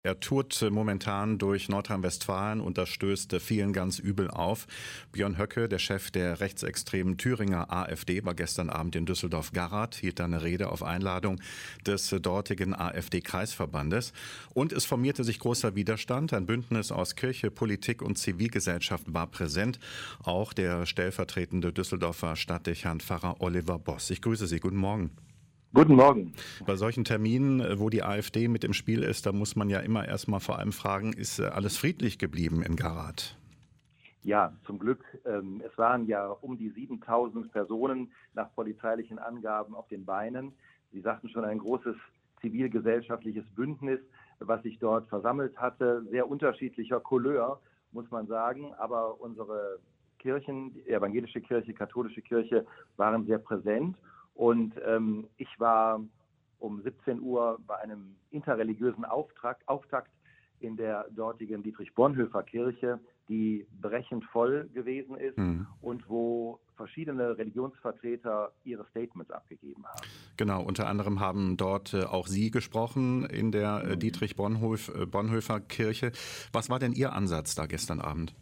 Er tourt momentan durch Nordrhein-Westfalen und das stößt vielen ganz übel auf. Björn Höcke, der Chef der rechtsextremen Thüringer AfD, war gestern Abend in Düsseldorf-Garat, hielt da eine Rede auf Einladung des dortigen AfD-Kreisverbandes. Und es formierte sich großer Widerstand. Ein Bündnis aus Kirche, Politik und Zivilgesellschaft war präsent. Auch der stellvertretende Düsseldorfer Stadtdechant Pfarrer Oliver Boss. Ich grüße Sie. Guten Morgen. Guten Morgen. Bei solchen Terminen, wo die AfD mit im Spiel ist, da muss man ja immer erstmal vor allem fragen, ist alles friedlich geblieben in Garat? Ja, zum Glück. Es waren ja um die 7.000 Personen nach polizeilichen Angaben auf den Beinen. Sie sagten schon, ein großes zivilgesellschaftliches Bündnis, was sich dort versammelt hatte. Sehr unterschiedlicher Couleur, muss man sagen. Aber unsere Kirchen, die evangelische Kirche, katholische Kirche, waren sehr präsent. Und ich war um 17 Uhr bei einem interreligiösen Auftakt in der dortigen Dietrich-Bonhoeffer-Kirche, die brechend voll gewesen ist und wo verschiedene Religionsvertreter ihre Statements abgegeben haben. Genau, unter anderem haben dort auch Sie gesprochen in der Dietrich-Bonhoeffer-Kirche. Was war denn Ihr Ansatz da gestern Abend?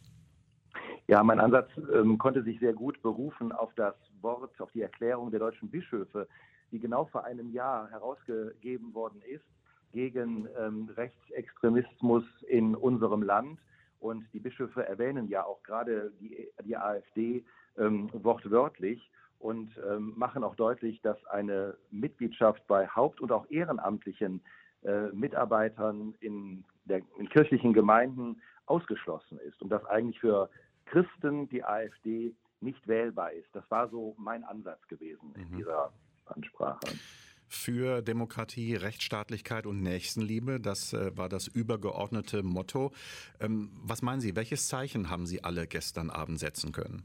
Ja, mein Ansatz konnte sich sehr gut berufen auf das Wort, auf die Erklärung der deutschen Bischöfe, die genau vor einem Jahr herausgegeben worden ist gegen Rechtsextremismus in unserem Land. Und die Bischöfe erwähnen ja auch gerade die AfD wortwörtlich und machen auch deutlich, dass eine Mitgliedschaft bei haupt- und auch ehrenamtlichen Mitarbeitern in kirchlichen Gemeinden ausgeschlossen ist und dass eigentlich für Christen die AfD nicht wählbar ist. Das war so mein Ansatz gewesen in dieser Ansprache. Für Demokratie, Rechtsstaatlichkeit und Nächstenliebe, das war das übergeordnete Motto. Was meinen Sie, welches Zeichen haben Sie alle gestern Abend setzen können?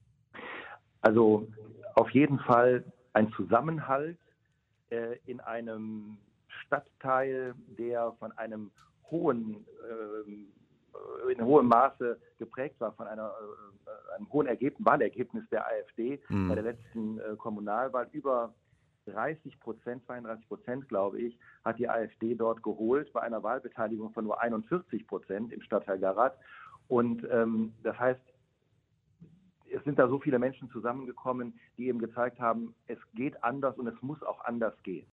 Also auf jeden Fall ein Zusammenhalt in einem Stadtteil, der von einem in hohem Maße geprägt war von einem hohen Wahlergebnis der AfD bei der letzten Kommunalwahl. Über 32%, glaube ich, hat die AfD dort geholt bei einer Wahlbeteiligung von nur 41% im Stadtteil Garat. Und das heißt, es sind da so viele Menschen zusammengekommen, die eben gezeigt haben, es geht anders und es muss auch anders gehen.